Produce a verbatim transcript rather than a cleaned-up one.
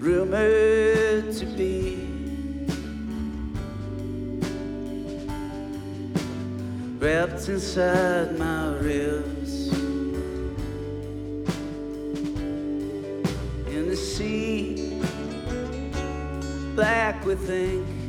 rumored to be. Wrapped inside my ribs in the sea, black with ink.